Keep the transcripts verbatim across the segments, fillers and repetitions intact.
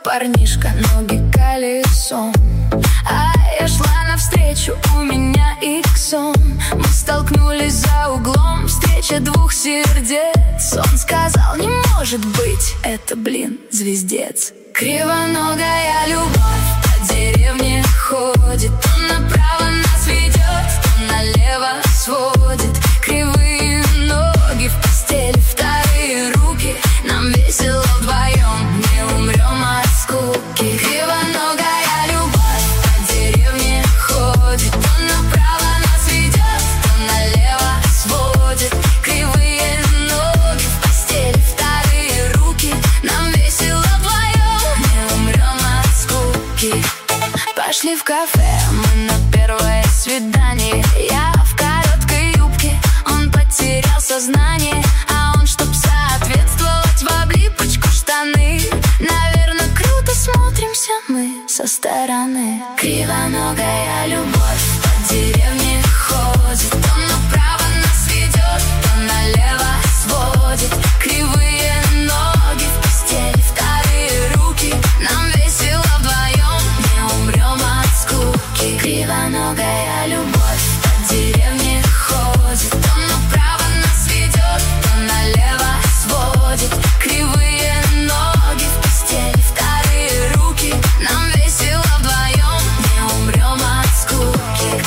парнишка, ноги колесом, а я шла навстречу, у меня иксом. Мы столкнулись за углом, встреча двух сердец. Он сказал, не может быть, это, блин, звездец. Кривоногая любовь по деревне ходит, то направо нас ведет, то налево сводит. Кривые ноги в постели, вторые руки, нам весело вдвоем, не умрем от скуки. Кривоногая любовь по деревне ходит, то направо нас ведет, то налево сводит. Кривые ноги в постели, вторые руки, нам весело вдвоем, не умрем от скуки. Пошли в кафе, мы на первое свидание. Я в короткой юбке, он потерял сознание, а он, чтоб соответствовать, в облипочку штаны. Наверное, круто смотримся мы со стороны. Кривоногая любовь по деревне ходит, то направо нас ведет, то налево сводит. Кривые ноги в постели, вторые руки, нам весело вдвоем, не умрем от скуки. Кривоногая любовь по деревне ходит, то направо нас ведет, то налево сводит. Кривые ноги в постели, вторые руки, нам весело вдвоем, не умрем от скуки.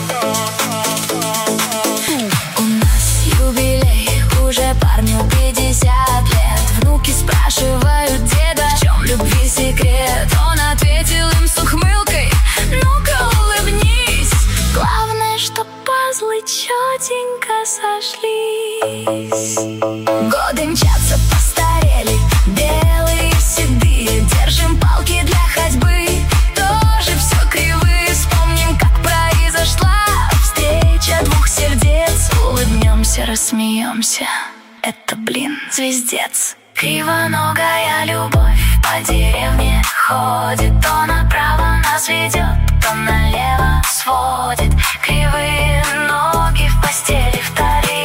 У нас юбилей, уже парню пятьдесят лет. Внуки спрашивают деда, в чем любви секрет. Он ответил им с ухмылкой, ну-ка улыбнись. Главное, что пазлы четенько сошлись. Годы мчатся, постарели, белые, седые. Держим палки для ходьбы, тоже все кривые. Вспомним, как произошла встреча двух сердец. Улыбнемся, рассмеемся, это, блин, звездец. Кривоногая любовь по деревне ходит, то направо нас ведет, то налево сводит. Кривые ноги в постели, вторые